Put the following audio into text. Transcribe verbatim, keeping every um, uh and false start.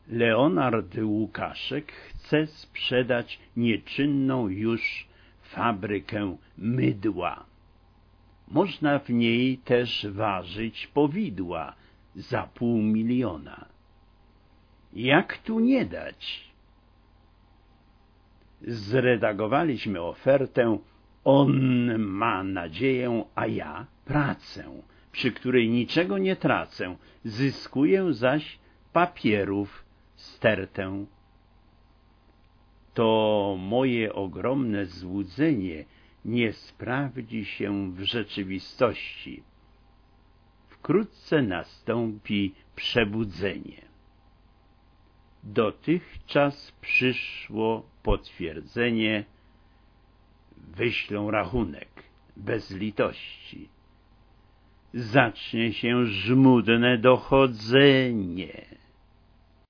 Leonard Łukaszek chce sprzedać nieczynną już fabrykę mydła. Można w niej też ważyć powidła za pół miliona. Jak tu nie dać? Zredagowaliśmy ofertę. On ma nadzieję, a ja pracę, przy której niczego nie tracę, zyskuję zaś papierów stertę. To moje ogromne złudzenie nie sprawdzi się w rzeczywistości. Wkrótce nastąpi przebudzenie. Dotychczas przyszło potwierdzenie. Wyślą rachunek bez litości. Zacznie się żmudne dochodzenie.